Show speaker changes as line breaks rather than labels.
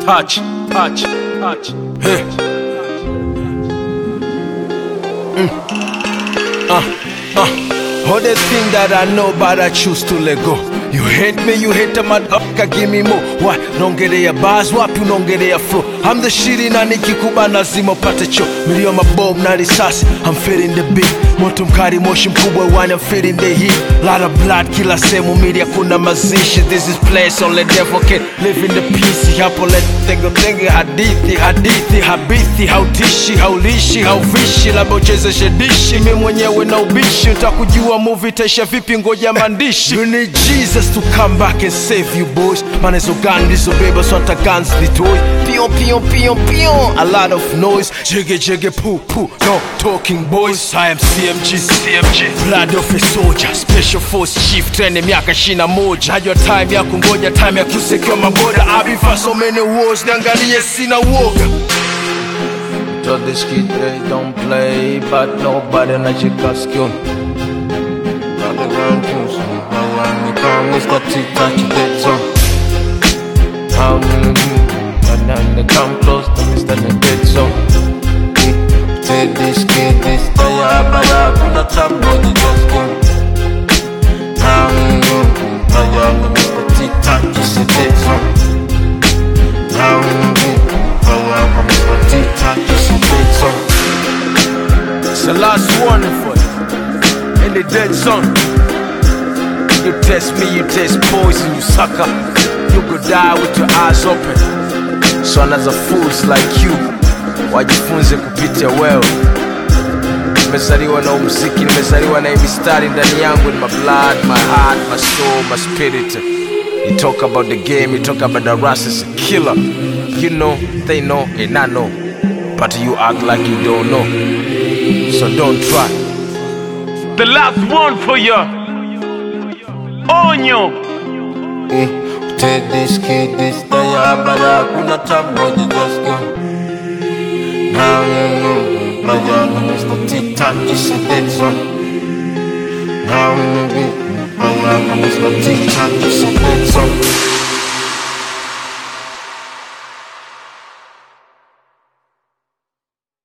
Touch. Hey. All the thing that I know, but I choose to let go. You hate me, you hate the motherfucker, give me more. Why? Nongelea bars, wapi nongelea flow. I'm the shit na nikikubana lazima upate cho. Milio mabomu na risasi, I'm feeling the beat. Moto mkali, moshi mkubwa, wine, I'm feeling the heat. Lot of blood, kila sehemu, media kuna mazishi. This is place, only devil can live in the peace. Hapo let tenge hadithi, habithi, hautishi, haulishi, hauvishi. Labda ucheze shedishi, mimi mwenyewe na ubishi. Utakujua movie taisha vipi, ngoja mandishi. You need Jesus to come back and save you boys. Man is so gun, disobey, so the guns the toy. Pion. A lot of noise. Jiggy, poo. No talking boys. I am CMG. Blood of a soldier. Special force chief. Training miaka 21. Najua time ya kungoja, time ya kusecure maboda. I've been for so many wars. Niangalie sina woga. Told this kid they don't play, but nobody anacheka skill. Mr. T-Touch dead zone. And then they come close to Mr. Dead Zone. Take this kid, this taya, put a top on the just go. Mr. T-Touch is a dead zone. Mr. T-Touch is a dead zone. It's the last warning for you. In the dead zone. You test me, you taste poison, you sucker. You could die with your eyes open. Son as a fools like you, wajifunze kupitia wewe. Nimezaliwa na muziki, nimezaliwa na mistari ndani yangu. In my blood, my heart, my soul, my spirit. You talk about the game, you talk about the Ras is a killer. You know, they know, and I know. But you act like you don't know. So don't try. The last one for you. Onyo.
Take this kid, this taya, kuna trouble, you just go. Now you know, Mr. T-Touch is a dead zone. Now you know, Mr. T-Touch.